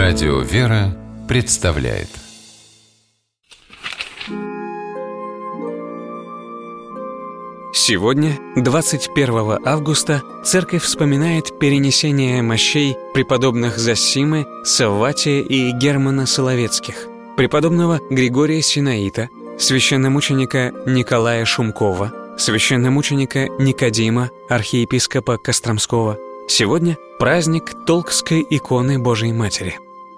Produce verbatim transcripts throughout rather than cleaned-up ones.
Радио «Вера» представляет. Сегодня, двадцать первого августа, Церковь вспоминает перенесение мощей преподобных Зосимы, Савватия и Германа Соловецких, преподобного Григория Синаита, священномученика Николая Шумкова, священномученика Никодима, архиепископа Костромского. Сегодня праздник Толкской иконы Божией Матери.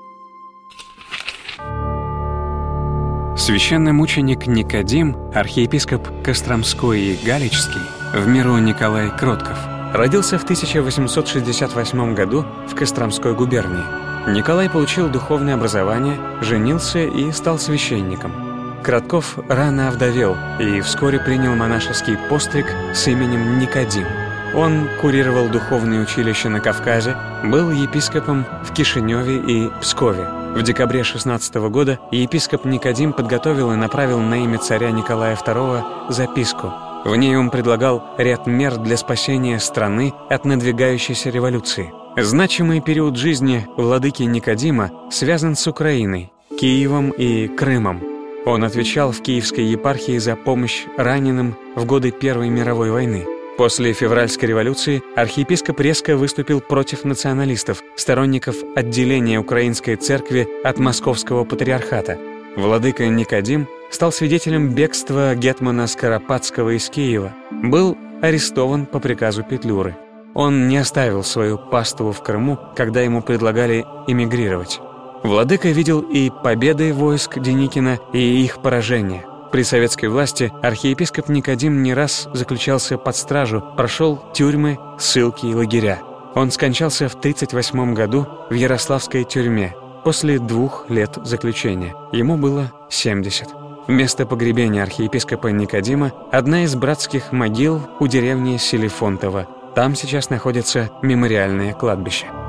Священномученик Никодим, архиепископ Костромской и Галичский, в миру Николай Кротков, родился в тысяча восемьсот шестьдесят восьмом году в Костромской губернии. Николай получил духовное образование, женился и стал священником. Кротков рано овдовел и вскоре принял монашеский постриг с именем Никодим. Он курировал духовные училища на Кавказе, был епископом в Кишиневе и Пскове. В декабре шестнадцатого года епископ Никодим подготовил и направил на имя царя Николая второго записку. В ней он предлагал ряд мер для спасения страны от надвигающейся революции. Значимый период жизни владыки Никодима связан с Украиной, Киевом и Крымом. Он отвечал в Киевской епархии за помощь раненым в годы Первой мировой войны. После февральской революции архиепископ резко выступил против националистов, сторонников отделения Украинской церкви от Московского патриархата. Владыка Никодим стал свидетелем бегства гетмана Скоропадского из Киева. Был арестован по приказу Петлюры. Он не оставил свою паству в Крыму, когда ему предлагали эмигрировать. Владыка видел и победы войск Деникина, и их поражение. При советской власти архиепископ Никодим не раз заключался под стражу, прошел тюрьмы, ссылки и лагеря. Он скончался в тридцать восьмом году в Ярославской тюрьме после двух лет заключения. Ему было семьдесят. Место погребения архиепископа Никодима – одна из братских могил у деревни Селифонтово. Там сейчас находится мемориальное кладбище.